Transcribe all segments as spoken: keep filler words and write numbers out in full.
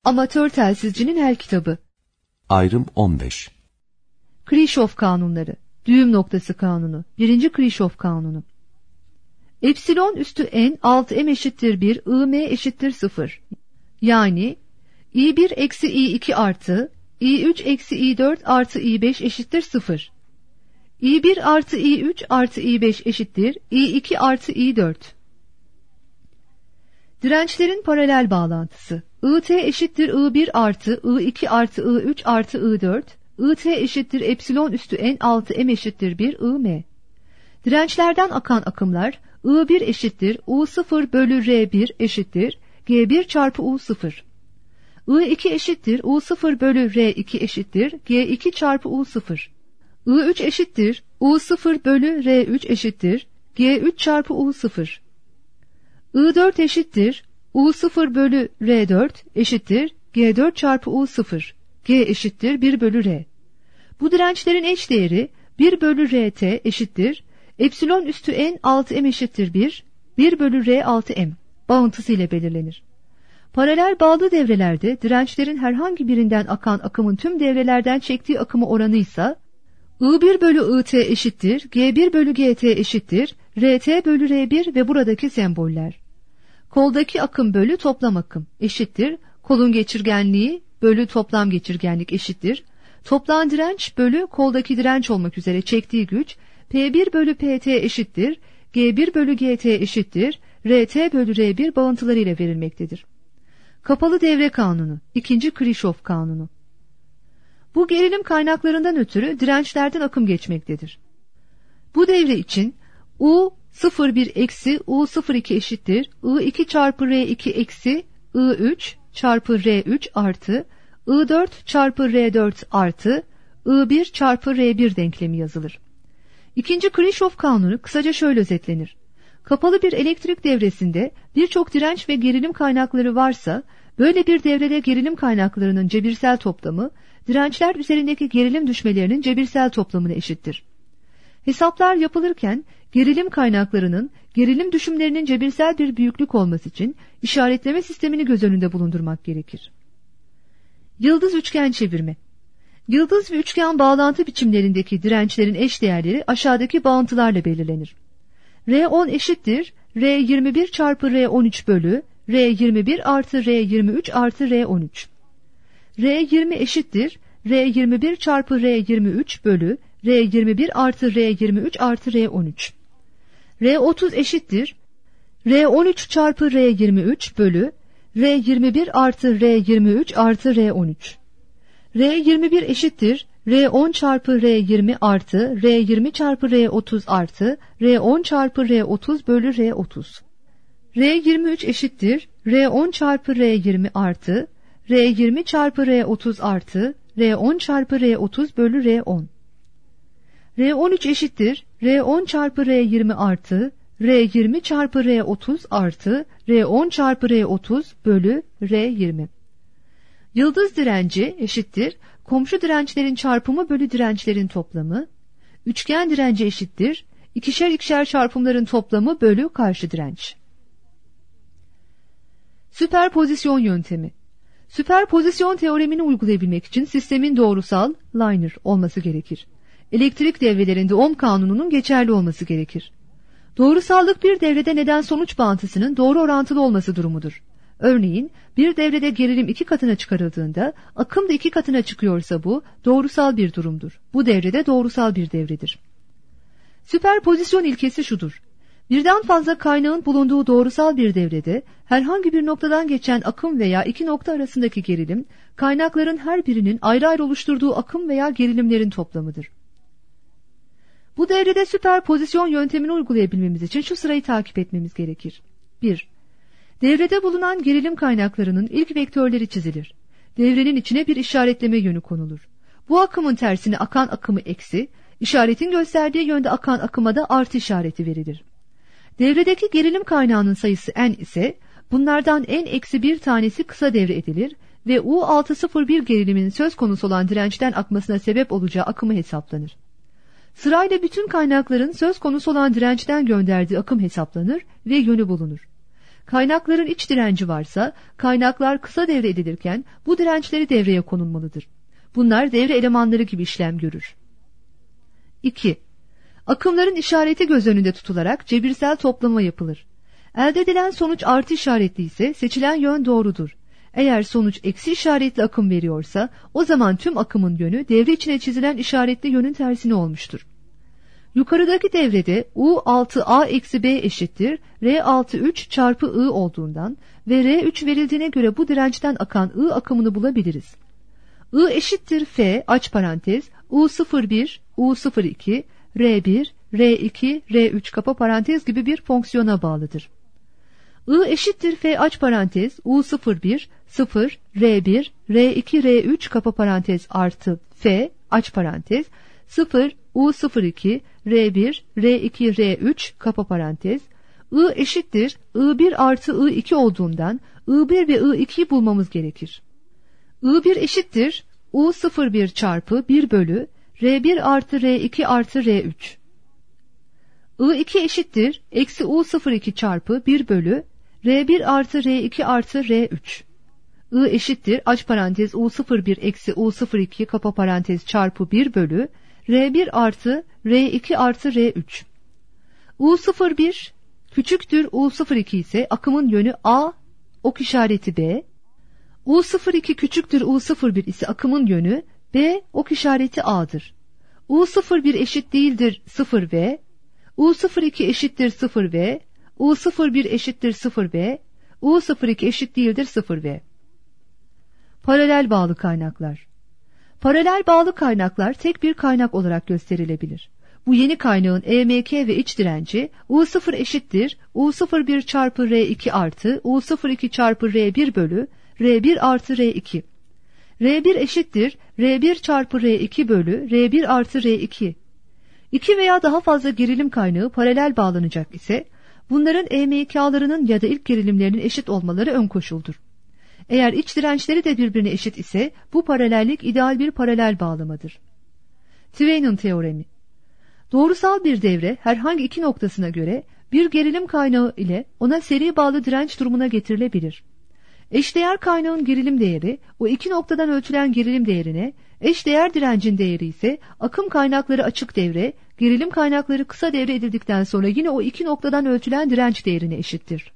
Amatör telsizcinin her kitabı. Ayrım on beş. Kirchhoff kanunları. Düğüm noktası kanunu. Birinci Kirchhoff kanunu. Epsilon üstü n altı m eşittir bir, I m eşittir sıfır. Yani i bir eksi i iki artı i üç eksi i dört artı i beş eşittir sıfır. i bir artı i üç artı i beş eşittir i iki artı i dört. Dirençlerin paralel bağlantısı. I T eşittir I bir artı I iki artı I üç artı I dört. I T eşittir epsilon üstü n altı m eşittir bir I M. Dirençlerden akan akımlar I bir eşittir U sıfır bölü R bir eşittir G bir çarpı U sıfır. I iki eşittir U sıfır bölü R iki eşittir G iki çarpı U sıfır. I üç eşittir U sıfır bölü R üç eşittir G üç çarpı U sıfır. I dört eşittir U sıfır bölü R dört eşittir G dört çarpı U sıfır. G eşittir bir bölü R. Bu dirençlerin eşdeğeri bir bölü R T eşittir epsilon üstü n altı m eşittir bir, bir bölü R altı m bağıntısı ile belirlenir. Paralel bağlı devrelerde dirençlerin herhangi birinden akan akımın tüm devrelerden çektiği akımı oranı ise I bir bölü I T eşittir G bir bölü G T eşittir R T bölü R bir ve buradaki semboller. Koldaki akım bölü toplam akım eşittir kolun geçirgenliği bölü toplam geçirgenlik eşittir toplam direnç bölü koldaki direnç olmak üzere çektiği güç P bir bölü P T eşittir G bir bölü G T eşittir R T bölü R bir bağıntıları ile verilmektedir. Kapalı devre kanunu. ikinci Kirchhoff kanunu. Bu gerilim kaynaklarından ötürü dirençlerden akım geçmektedir. Bu devre için U sıfır bir eksi U sıfır iki eşittir I iki çarpı R iki eksi I üç çarpı R üç artı I dört çarpı R dört artı I bir çarpı R bir denklemi yazılır. İkinci Kirchhoff kanunu kısaca şöyle özetlenir. Kapalı bir elektrik devresinde birçok direnç ve gerilim kaynakları varsa, böyle bir devrede gerilim kaynaklarının cebirsel toplamı, dirençler üzerindeki gerilim düşmelerinin cebirsel toplamına eşittir. Hesaplar yapılırken, gerilim kaynaklarının, gerilim düşümlerinin cebirsel bir büyüklük olması için işaretleme sistemini göz önünde bulundurmak gerekir. Yıldız üçgen çevirme. Yıldız ve üçgen bağlantı biçimlerindeki dirençlerin eşdeğerleri aşağıdaki bağıntılarla belirlenir. R on eşittir R yirmi bir çarpı R on üç bölü R yirmi bir artı R yirmi üç artı R on üç. R yirmi eşittir R yirmi bir çarpı R yirmi üç bölü R yirmi bir artı R yirmi üç artı R on üç. R otuz eşittir R on üç çarpı R yirmi üç bölü R yirmi bir artı R yirmi üç artı R on üç. R yirmi bir eşittir R on çarpı R yirmi artı R yirmi çarpı R otuz artı R on çarpı R otuz bölü R otuz. R yirmi üç eşittir R on çarpı R yirmi artı R yirmi çarpı R otuz artı R on çarpı R otuz bölü R on. R on üç eşittir R on çarpı R yirmi artı R yirmi çarpı R otuz artı R on çarpı R otuz bölü R yirmi. Yıldız direnci eşittir komşu dirençlerin çarpımı bölü dirençlerin toplamı. Üçgen direnci eşittir ikişer ikişer çarpımların toplamı bölü karşı direnç. Süperpozisyon yöntemi. Süperpozisyon teoremini uygulayabilmek için sistemin doğrusal, linear olması gerekir. Elektrik devrelerinde Ohm kanununun geçerli olması gerekir. Doğrusallık bir devrede neden-sonuç bağıntısının doğru orantılı olması durumudur. Örneğin bir devrede gerilim iki katına çıkarıldığında akım da iki katına çıkıyorsa bu doğrusal bir durumdur. Bu devrede doğrusal bir devredir. Süperpozisyon ilkesi şudur. Birden fazla kaynağın bulunduğu doğrusal bir devrede herhangi bir noktadan geçen akım veya iki nokta arasındaki gerilim, kaynakların her birinin ayrı ayrı oluşturduğu akım veya gerilimlerin toplamıdır. Bu devrede süperpozisyon yöntemini uygulayabilmemiz için şu sırayı takip etmemiz gerekir. bir. Devrede bulunan gerilim kaynaklarının ilk vektörleri çizilir. Devrenin içine bir işaretleme yönü konulur. Bu akımın tersine akan akımı eksi, işaretin gösterdiği yönde akan akıma da artı işareti verilir. Devredeki gerilim kaynağının sayısı n ise, bunlardan n eksi bir tanesi kısa devre edilir ve U altı yüz bir gerilimin söz konusu olan dirençten akmasına sebep olacağı akımı hesaplanır. Sırayla bütün kaynakların söz konusu olan dirençten gönderdiği akım hesaplanır ve yönü bulunur. kaynakların iç direnci varsa kaynaklar kısa devre edilirken bu dirençleri devreye konulmalıdır. Bunlar devre elemanları gibi işlem görür. iki. Akımların işareti göz önünde tutularak cebirsel toplama yapılır. Elde edilen sonuç artı işaretli ise seçilen yön doğrudur. Eğer sonuç eksi işaretli akım veriyorsa o zaman tüm akımın yönü devre içine çizilen işaretli yönün tersine olmuştur. Yukarıdaki devrede U altı A eksi B eşittir R altı üç çarpı I olduğundan ve R üç verildiğine göre bu dirençten akan I akımını bulabiliriz. I eşittir F aç parantez U sıfır bir, U sıfır iki, R bir, R iki, R üç kapa parantez gibi bir fonksiyona bağlıdır. I eşittir F aç parantez U sıfır bir, sıfır, R bir, R iki, R üç kapa parantez artı F aç parantez sıfır, U sıfır iki, R bir, R iki, R üç kapa parantez I eşittir I bir artı I iki olduğundan I bir ve I iki'yi bulmamız gerekir. I bir eşittir U sıfır bir çarpı bir bölü R bir artı R iki artı R üç. I iki eşittir eksi U sıfır iki çarpı bir bölü R bir artı R iki artı R üç. I eşittir aç parantez U sıfır bir eksi U sıfır iki kapa parantez çarpı bir bölü R bir artı R iki artı R üç. U sıfır bir küçüktür U sıfır iki ise akımın yönü A, ok işareti B. U sıfır iki küçüktür U sıfır bir ise akımın yönü B, ok işareti A'dır. U sıfır bir eşit değildir sıfır V. U sıfır iki eşittir sıfır V. U sıfır bir eşittir sıfır V. U sıfır iki eşit değildir sıfır V. Paralel bağlı kaynaklar. Paralel bağlı kaynaklar tek bir kaynak olarak gösterilebilir. Bu yeni kaynağın E M K ve iç direnci U sıfır eşittir U sıfır bir çarpı R iki artı U sıfır iki çarpı R bir bölü R bir artı R iki. R bir eşittir R bir çarpı R iki bölü R bir artı R iki. İki veya daha fazla gerilim kaynağı paralel bağlanacak ise bunların E M K'larının ya da ilk gerilimlerinin eşit olmaları ön koşuldur. Eğer iç dirençleri de birbirine eşit ise bu paralellik ideal bir paralel bağlamadır. Thevenin teoremi. Doğrusal bir devre herhangi iki noktasına göre bir gerilim kaynağı ile ona seri bağlı direnç durumuna getirilebilir. Eşdeğer kaynağın gerilim değeri o iki noktadan ölçülen gerilim değerine, eşdeğer direncin değeri ise akım kaynakları açık devre, gerilim kaynakları kısa devre edildikten sonra yine o iki noktadan ölçülen direnç değerine eşittir.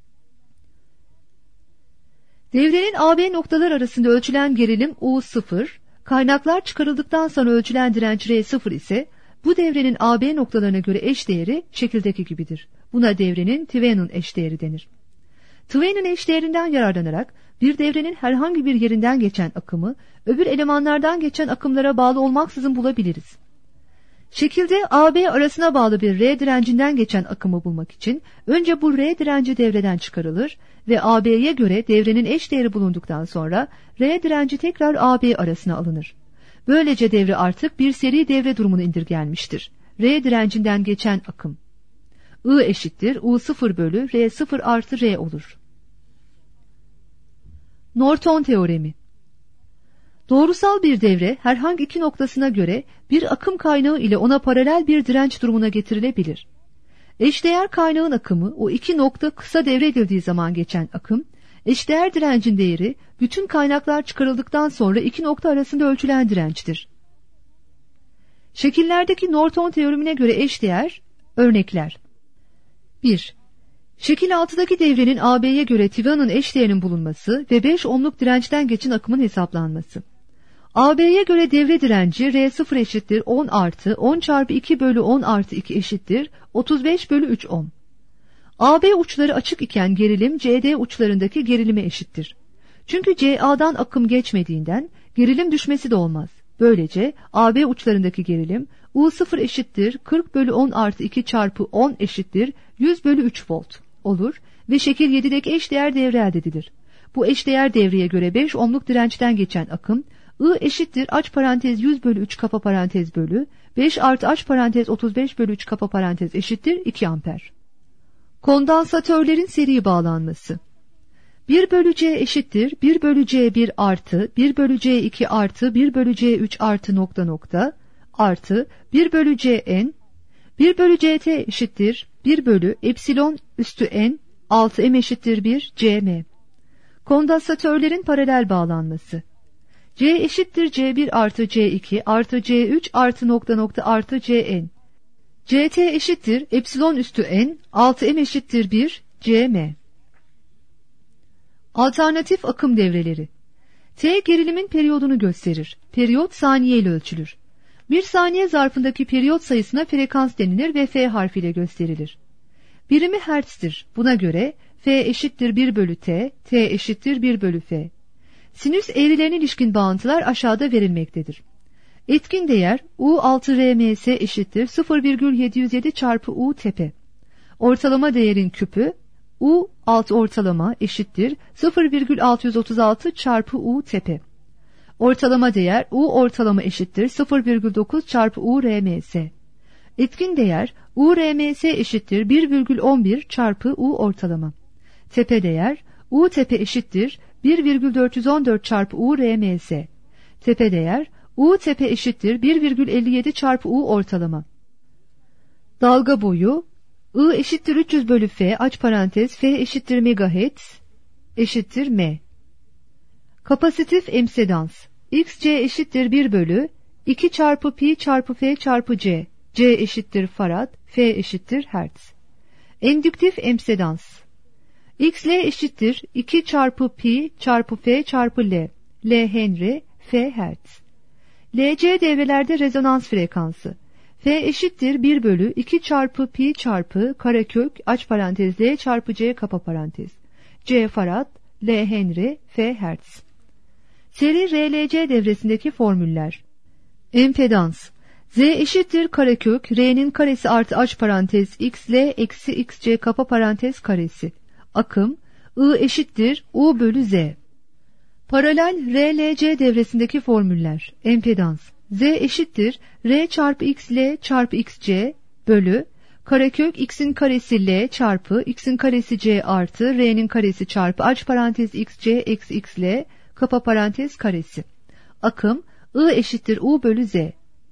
Devrenin A B noktalar arasında ölçülen gerilim U sıfır, kaynaklar çıkarıldıktan sonra ölçülen direnç R sıfır ise bu devrenin A B noktalarına göre eşdeğeri şekildeki gibidir. Buna devrenin Thevenin eşdeğeri denir. Thevenin eşdeğerinden yararlanarak bir devrenin herhangi bir yerinden geçen akımı öbür elemanlardan geçen akımlara bağlı olmaksızın bulabiliriz. Şekilde A B arasına bağlı bir R direncinden geçen akımı bulmak için önce bu R direnci devreden çıkarılır ve A B'ye göre devrenin eşdeğeri bulunduktan sonra R direnci tekrar A B arasına alınır. Böylece devre artık bir seri devre durumunu indirgenmiştir. R direncinden geçen akım I eşittir U sıfır bölü R sıfır artı R olur. Norton teoremi. Doğrusal bir devre herhangi iki noktasına göre bir akım kaynağı ile ona paralel bir direnç durumuna getirilebilir. Eşdeğer kaynağın akımı o iki nokta kısa devre edildiği zaman geçen akım, eşdeğer direncin değeri bütün kaynaklar çıkarıldıktan sonra iki nokta arasında ölçülen dirençtir. Şekillerdeki Norton teoremine göre eşdeğer örnekler. bir. Şekil altıdaki devrenin A B'ye göre Thevenin eşdeğerinin bulunması ve beş ohmluk dirençten geçen akımın hesaplanması. A B'ye göre devre direnci R sıfır eşittir on artı on çarpı iki bölü on artı iki eşittir otuz beş bölü üç ohm. A B uçları açık iken gerilim C D uçlarındaki gerilime eşittir. Çünkü C A'dan akım geçmediğinden gerilim düşmesi de olmaz. Böylece A B uçlarındaki gerilim U sıfır eşittir kırk bölü on artı iki çarpı on eşittir yüz bölü üç volt olur ve şekil yedideki eşdeğer devre elde edilir. Bu eşdeğer devreye göre beş ohmluk dirençten geçen akım I eşittir aç parantez yüz bölü üç kapa parantez bölü beş artı aç parantez otuz beş bölü üç kapa parantez eşittir iki amper. Kondansatörlerin seri bağlanması. bir bölü C eşittir bir bölü C bir artı bir bölü C iki artı bir bölü C üç artı nokta nokta artı bir bölü C N bir bölü C T eşittir bir bölü epsilon üstü N altı M eşittir bir C M. Kondansatörlerin paralel bağlanması. C eşittir C bir artı C iki artı C üç artı nokta nokta artı Cn. Ct eşittir epsilon üstü n, altı M eşittir bir C M. Alternatif akım devreleri. T gerilimin periyodunu gösterir. Periyot saniye ile ölçülür. Bir saniye zarfındaki periyot sayısına frekans denilir ve F harfiyle gösterilir. Birimi hertz'tir. Buna göre F eşittir bir bölü T, T eşittir bir bölü F. Sinüs eğrilerine ilişkin bağıntılar aşağıda verilmektedir. Etkin değer U altı R M S eşittir sıfır virgül yedi yüz yedi çarpı U tepe. Ortalama değerin küpü U altı ortalama eşittir sıfır virgül altı yüz otuz altı çarpı U tepe. Ortalama değer U ortalama eşittir sıfır virgül dokuz çarpı U R M S. Etkin değer U R M S eşittir bir virgül on bir çarpı U ortalama. Tepe değer U tepe eşittir bir virgül dört yüz on dört çarpı U R M S. Tepe değer U tepe eşittir bir virgül elli yedi çarpı U ortalama. Dalga boyu I eşittir üç yüz bölü F aç parantez F eşittir megahertz eşittir M. Kapasitif emsedans Xc eşittir bir bölü iki çarpı pi çarpı F çarpı C. C eşittir farad, F eşittir hertz. Endüktif emsedans Xl eşittir iki çarpı pi çarpı F çarpı L. L Henry, F hertz. L C devrelerde rezonans frekansı. F eşittir bir bölü iki çarpı pi çarpı karekök aç parantez L çarpı C kapa parantez. C farad, L Henry, F hertz. Seri R L C devresindeki formüller. Empedans Z eşittir karekök R'nin karesi artı aç parantez Xl eksi Xc kapa parantez karesi. Akım I eşittir U bölü Z. Paralel R L C devresindeki formüller. Empedans Z eşittir R çarpı Xl çarpı Xc bölü karekök X'in karesi L çarpı X'in karesi C artı R'nin karesi çarpı aç parantez Xc eksi Xl kapa parantez karesi. Akım I eşittir U bölü Z.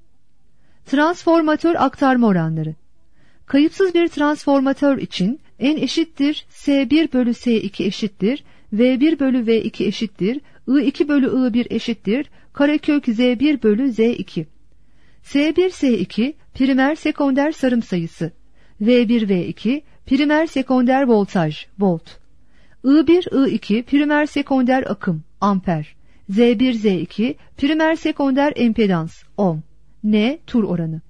Transformatör aktarma oranları. Kayıpsız bir transformatör için N eşittir S bir bölü S iki eşittir V bir bölü V iki eşittir I iki bölü I bir eşittir karekök Z bir bölü Z iki. S bir S iki primer sekonder sarım sayısı. V bir V iki primer sekonder voltaj volt. I bir I iki primer sekonder akım amper. Z bir Z iki primer sekonder empedans ohm. N tur oranı.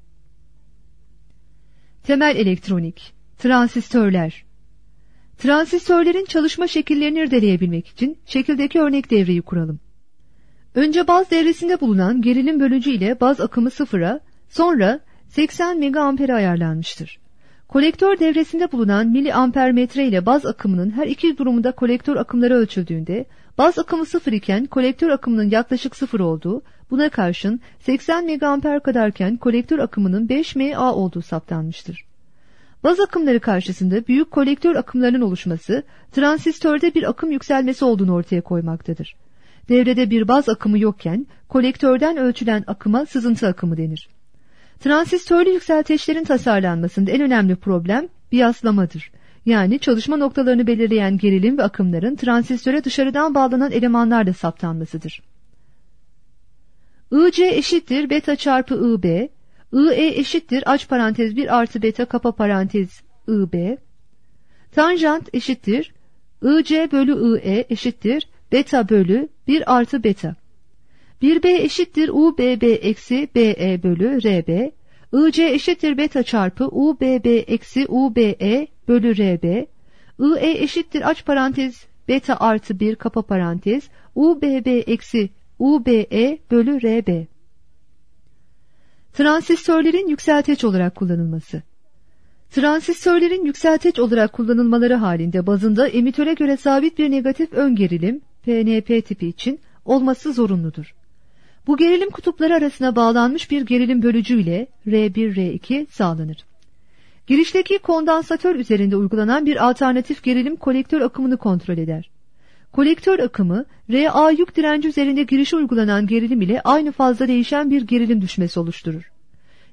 Temel elektronik. Transistörler. Transistörlerin çalışma şekillerini irdeleyebilmek için şekildeki örnek devreyi kuralım. Önce baz devresinde bulunan gerilim bölücü ile baz akımı sıfıra, sonra seksen megaamper'e ayarlanmıştır. Kolektör devresinde bulunan miliamper metre ile baz akımının her iki durumunda kolektör akımları ölçüldüğünde, baz akımı sıfır iken kolektör akımının yaklaşık sıfır olduğu, buna karşın seksen megaamper kadarken kolektör akımının beş mA olduğu saptanmıştır. Baz akımları karşısında büyük kolektör akımlarının oluşması, transistörde bir akım yükselmesi olduğunu ortaya koymaktadır. Devrede bir baz akımı yokken, kolektörden ölçülen akıma sızıntı akımı denir. Transistörlü yükselteçlerin tasarlanmasında en önemli problem biyaslamadır. Yani çalışma noktalarını belirleyen gerilim ve akımların transistöre dışarıdan bağlanan elemanlarla saptanmasıdır. I C eşittir beta çarpı I B, I E eşittir aç parantez bir artı beta kapa parantez I B, tanjant eşittir I C bölü I E eşittir beta bölü bir artı beta. bir B eşittir U B B eksi B E bölü R B, I C eşittir beta çarpı U B B eksi U B E bölü R B, I E eşittir aç parantez beta artı bir kapa parantez U B B eksi U B E bölü R B. Transistörlerin yükselteç olarak kullanılması. Transistörlerin yükselteç olarak kullanılmaları halinde bazında emitöre göre sabit bir negatif ön gerilim P N P tipi için olması zorunludur. Bu gerilim kutupları arasına bağlanmış bir gerilim bölücü ile R bir R iki sağlanır. Girişteki kondansatör üzerinde uygulanan bir alternatif gerilim kolektör akımını kontrol eder. Kolektör akımı R A yük direnci üzerinde girişe uygulanan gerilim ile aynı fazla değişen bir gerilim düşmesi oluşturur.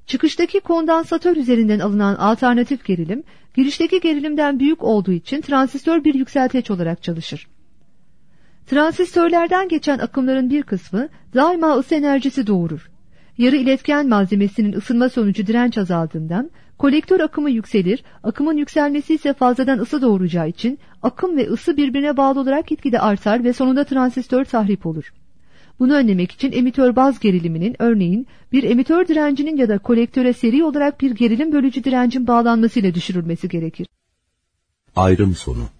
Çıkıştaki kondansatör üzerinden alınan alternatif gerilim, girişteki gerilimden büyük olduğu için transistör bir yükselteç olarak çalışır. Transistörlerden geçen akımların bir kısmı daima ısı enerjisi doğurur. Yarı iletken malzemesinin ısınma sonucu direnç azaldığından kolektör akımı yükselir, akımın yükselmesi ise fazladan ısı doğuracağı için akım ve ısı birbirine bağlı olarak gitgide artar ve sonunda transistör tahrip olur. Bunu önlemek için emitör baz geriliminin örneğin bir emitör direncinin ya da kolektöre seri olarak bir gerilim bölücü direncin bağlanmasıyla düşürülmesi gerekir. Ayrım sonu.